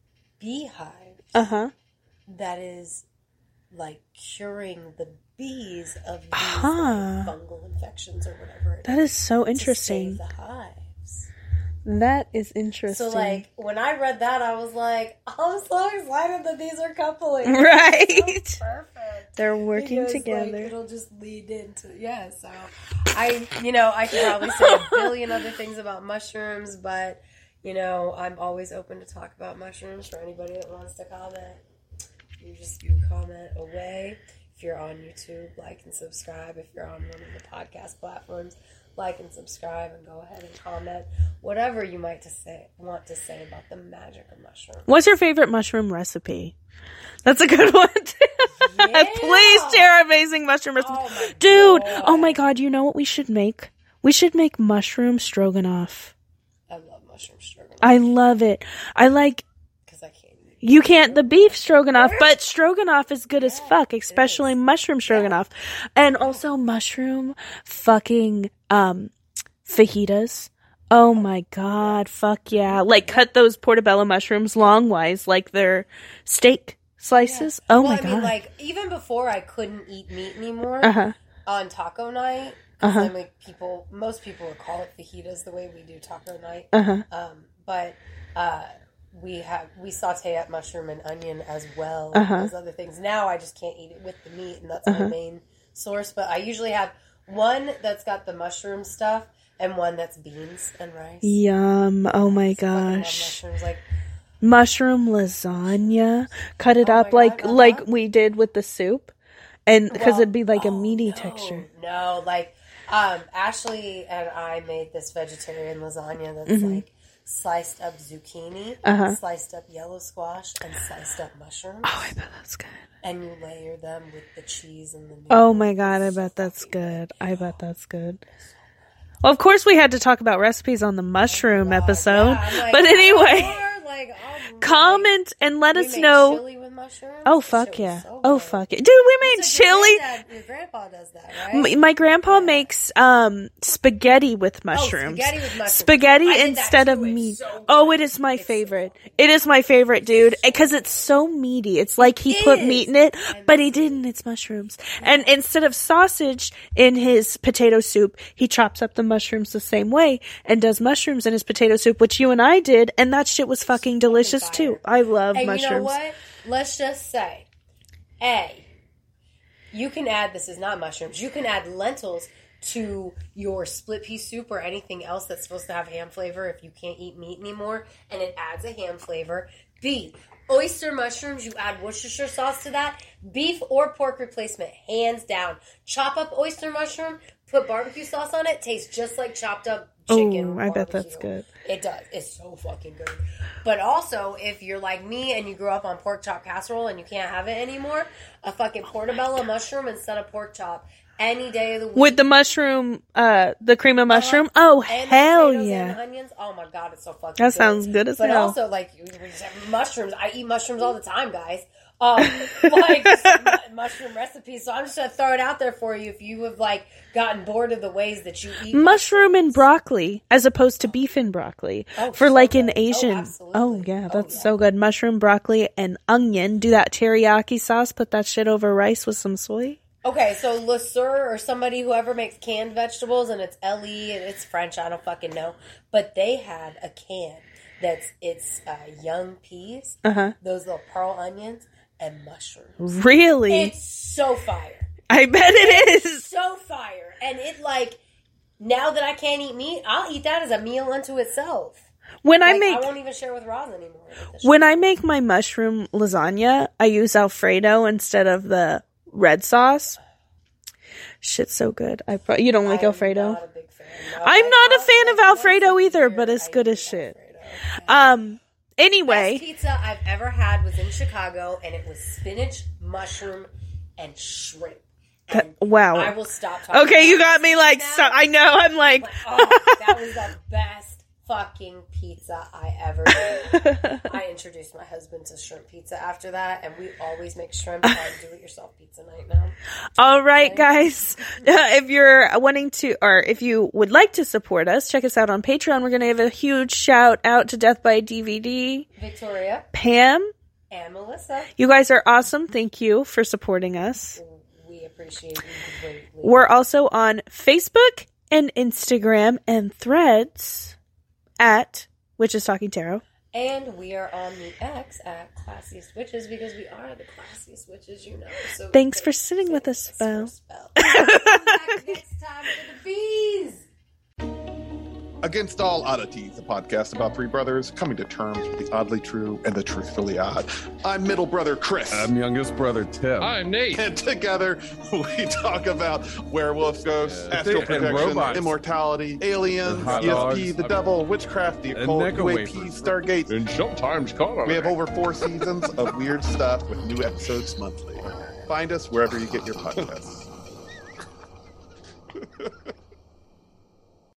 beehives Uh-huh. that is like curing the bees of these Huh. like, fungal infections or whatever it That is so interesting. to save the hives. That is interesting. So like when I read that, I was like, I'm so excited that these are coupling. Right. It's so perfect. They're working Because, together. Like, it'll just lead into yeah. So I, you know, I could probably say a billion other things about mushrooms, but you know, I'm always open to talk about mushrooms for anybody that wants to comment. You just you comment away. If you're on YouTube, like and subscribe. If you're on one of the podcast platforms, like and subscribe and go ahead and comment whatever you might to say want to say about the magic of mushrooms. What's your favorite mushroom recipe? That's a good one. Yeah. Please share amazing mushroom recipes. Oh my Dude, God. oh my god, you know what we should make? We should make mushroom stroganoff. I love mushroom stroganoff I love it. I like, because I can't eat it. you can't, the beef stroganoff, but stroganoff is good as fuck, especially mushroom stroganoff. And also mushroom fucking, um, fajitas. Oh my god, fuck yeah. Like cut those portobello mushrooms longwise like they're steak slices. Oh well, my I god. mean, like even before I couldn't eat meat anymore Uh-huh. on taco night. 'Cause Uh-huh. I mean, people, most people would call it fajitas the way we do taco night. Uh-huh. Um, but uh, we have we saute up mushroom and onion as well Uh-huh. as other things. Now I just can't eat it with the meat, and that's my main source. But I usually have one that's got the mushroom stuff and one that's beans and rice. Yum. Oh my Fucking love gosh. mushrooms. Like, Mushroom lasagna. Cut it Oh up my like God, like uh-huh. we did with the soup. And because well, it'd be like a oh, meaty no, texture. No, like um, Ashley and I made this vegetarian lasagna that's Mm-hmm. like sliced up zucchini, Uh-huh. sliced up yellow squash, and sliced up mushrooms. Oh, I bet that's good. And you layer them with the cheese and the noodles. Oh my god, I bet that's good. I bet that's good. Well, of course we had to talk about recipes on the mushroom episode. Yeah, I'm like, but anyway, or, like, oh, comment and let we us made know. chili with mushrooms. Oh That fuck shit was yeah. so Oh good. fuck it. Dude, we made So your chili. granddad- Your grandpa does that, right? My, my grandpa makes um spaghetti with mushrooms. Oh, spaghetti with mushrooms. Spaghetti I did that instead too. of It's meat. so good. Oh, it is my favorite. It is my favorite, dude. Because it's so meaty. It's like he It put is. meat in it, but he didn't. It's mushrooms. And instead of sausage in his potato soup, he chops up the mushrooms the same way and does mushrooms in his potato soup, which you and I did, and that shit was fucking delicious fire. too. I love And mushrooms. you know what? Let's just say, A, you can add, this is not mushrooms, you can add lentils to your split pea soup or anything else that's supposed to have ham flavor if you can't eat meat anymore, and it adds a ham flavor. B, oyster mushrooms, you add Worcestershire sauce to that. Beef or pork replacement, hands down. Chop up oyster mushroom, put barbecue sauce on it, tastes just like chopped up chicken. Ooh, with I bet barbecue. that's good. It does. It's so fucking good. But also, if you're like me and you grew up on pork chop casserole and you can't have it anymore, a fucking portobello mushroom instead of pork chop any day of the week. With the mushroom, uh, the cream of mushroom. Oh, And the hell potatoes yeah. And the onions. Oh my god, it's so fucking That good. sounds good as but hell. also, like, we just have mushrooms. I eat mushrooms all the time, guys. Um, like, some mu- mushroom recipes. So I'm just going to throw it out there for you if you have, like, gotten bored of the ways that you eat Mushroom and broccoli as opposed to beef and broccoli Oh, for so like an good. Oh, Asian. absolutely. Oh, yeah, Oh, that's yeah. so good. Mushroom, broccoli, and onion. Do that teriyaki sauce. Put that shit over rice with some soy. Okay, so Le Sueur or somebody, whoever makes canned vegetables, and it's L E and it's French, I don't fucking know. But they had a can that's, it's uh, young peas, Uh-huh. those little pearl onions, and mushrooms. Really? It's so fire. I bet it is. So fire. And it, like, now that I can't eat meat, I'll eat that as a meal unto itself. When I Like, make I won't even share with Roz anymore. with this shit. when I make my mushroom lasagna, I use Alfredo instead of the red sauce. Shit's so good. I pro- you don't like I'm Alfredo? not a big fan. No, I'm I- not a I'll fan say of once Alfredo a either, year but it's I good eat as shit. Alfredo. Um. Best Anyway, pizza I've ever had was in Chicago, and it was spinach, mushroom, and shrimp. And wow. I will stop talking. Okay, you about got me this like now. so, I know. I'm like, Oh, that was the best fucking pizza I ever did. I introduced my husband to shrimp pizza after that, and we always make shrimp on do-it-yourself pizza night now. All right, guys. If you're wanting to, or if you would like to support us, check us out on Patreon. We're going to give a huge shout out to Death by D V D. Victoria. Pam. And Melissa. You guys are awesome. Thank you for supporting us. We appreciate you greatly. We're also on Facebook and Instagram and Threads at Witches Talking Tarot. And we are on the X at Classiest Witches because we are the classiest witches, you know. So thanks for sitting with us, Spell. Spell. Come back next time for the bees. Against All Oddities, a podcast about three brothers coming to terms with the oddly true and the truthfully odd. I'm middle brother Chris. I'm youngest brother Tim. I'm Nate. And together we talk about werewolf ghosts, Yeah. astral And projection, robots. immortality, aliens, And hot E S P, dogs. the devil, witchcraft, the And occult, Necco U A P, wafers. Stargate. And sometimes caught on We have it. over four seasons of weird stuff with new episodes monthly. Find us wherever you get your podcasts.